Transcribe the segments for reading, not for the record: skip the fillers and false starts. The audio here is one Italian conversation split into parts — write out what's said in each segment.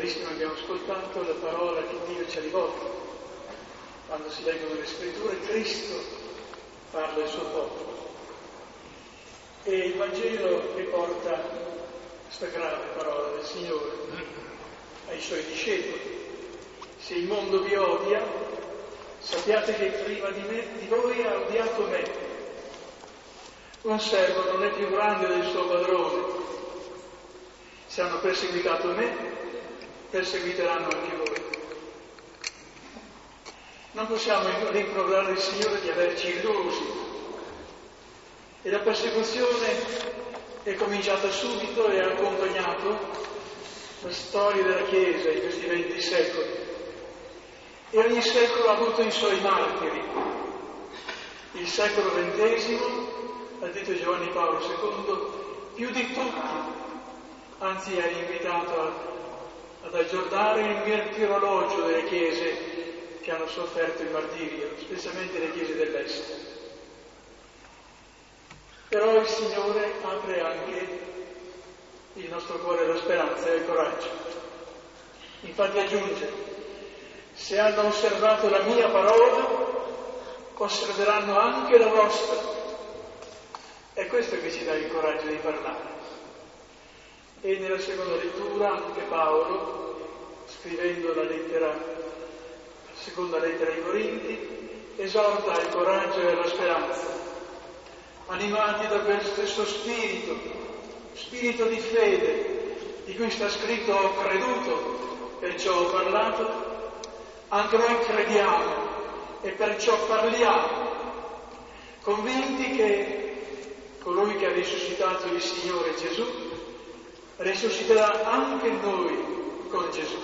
Carissimi, abbiamo ascoltato la parola che Dio ci ha rivolto. Quando si leggono le scritture, Cristo parla al suo popolo. E il Vangelo riporta questa grave parola del Signore ai Suoi discepoli. Se il mondo vi odia, sappiate che prima di voi ha odiato me. Un servo non è più grande del suo padrone. Se hanno perseguitato me, perseguiteranno anche voi. Non possiamo rimproverare il Signore di averci illusi. E la persecuzione è cominciata subito e ha accompagnato la storia della Chiesa in questi 20 secoli. E ogni secolo ha avuto i suoi martiri. Il secolo XX, ha detto Giovanni Paolo II, più di tutti, anzi ha invitato ad aggiornare il martirologio delle chiese che hanno sofferto il martirio, specialmente le chiese dell'Est. Però il Signore apre anche il nostro cuore alla speranza e al coraggio. Infatti aggiunge: se hanno osservato la mia parola, osserveranno anche la vostra. È questo che ci dà il coraggio di parlare. E nella seconda lettura anche Paolo, scrivendo la seconda lettera ai Corinti, esorta al coraggio e alla speranza, animati da quel stesso spirito di fede, di cui sta scritto: ho creduto, perciò ho parlato, anche noi crediamo e perciò parliamo, convinti che colui che ha risuscitato il Signore Gesù risusciterà anche noi con Gesù.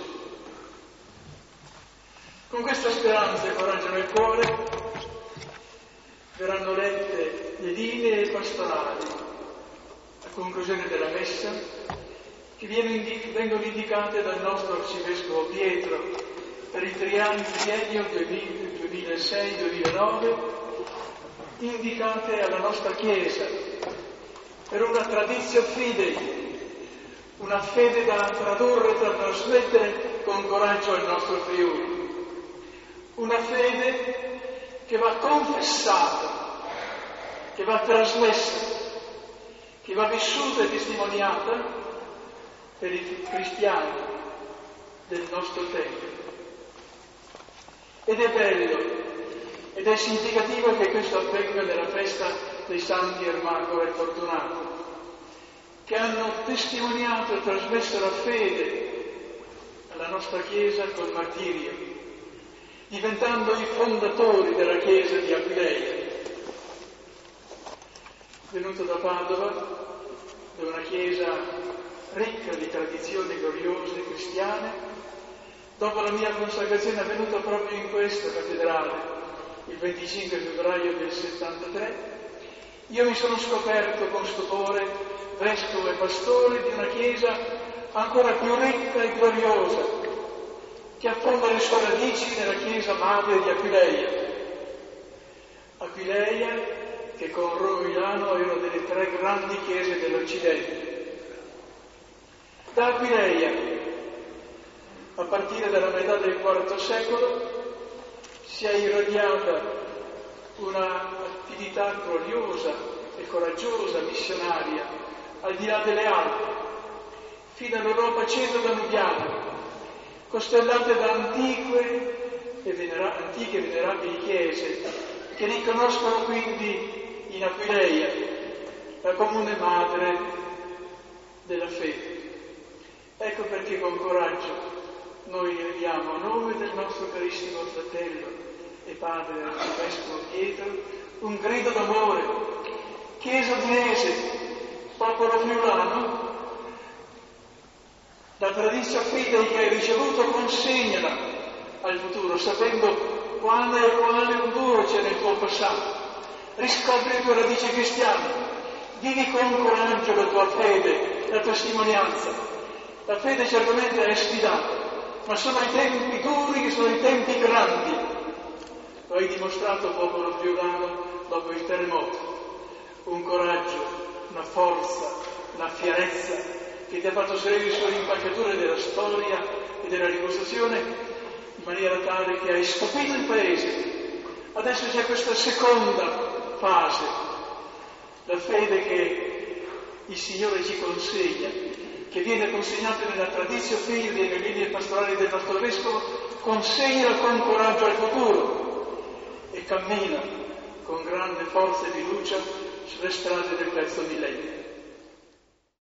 Con questa speranza e coraggio nel cuore verranno lette le linee pastorali a conclusione della messa che vengono indicate dal nostro arcivescovo Pietro per il triennio 2006-2009, indicate alla nostra Chiesa per una traditio fidei, una fede da tradurre e da trasmettere con coraggio al nostro Friuli. Una fede che va confessata, che va trasmessa, che va vissuta e testimoniata per i cristiani del nostro tempo. Ed è bello ed è significativo che questo avvenga nella festa dei Santi Ermacolo e Fortunato, che hanno testimoniato e trasmesso la fede alla nostra Chiesa col martirio, diventando i fondatori della Chiesa di Aquileia. Venuto da Padova, da una Chiesa ricca di tradizioni gloriose cristiane, dopo la mia consacrazione avvenuta proprio in questa cattedrale, il 25 febbraio del 73, io mi sono scoperto con stupore vescovo e pastore di una Chiesa ancora più ricca e gloriosa, che affonda le sue radici nella Chiesa madre di Aquileia. Aquileia, che con Roma e Milano è una delle 3 grandi chiese dell'Occidente. Da Aquileia, a partire dalla metà del IV secolo, si è irradiata un'attività gloriosa e coraggiosa, missionaria, al di là delle Alpi, fino all'Europa ceto-danubiana, costellate da antiche e venerabili chiese, che riconoscono quindi in Aquileia la comune madre della fede. Ecco perché con coraggio noi eleviamo a nome del nostro carissimo fratello e padre arcivescovo Pietro un grido d'amore. Chiesa odinese, popolo friulano, la tradizio fidei che hai ricevuto consegnala al futuro, sapendo quale e quale futuro c'è nel tuo passato. Riscopri le tue radici cristiane, vivi con coraggio la tua fede, la testimonianza. La fede certamente è sfidata, ma sono i tempi duri che sono i tempi grandi. Lo hai dimostrato, popolo friulano, dopo il terremoto. Un coraggio, una forza, una fierezza che ti ha fatto salire sulle impalcature della storia e della ricostruzione in maniera tale che hai stupito il Paese. Adesso c'è questa seconda fase, la fede che il Signore ci consegna, che viene consegnata nella tradizio figli e nelle linee pastorali del nostro Vescovo, consegnala con coraggio al futuro e cammina con grande forza e fiducia sulle strade del terzo millennio.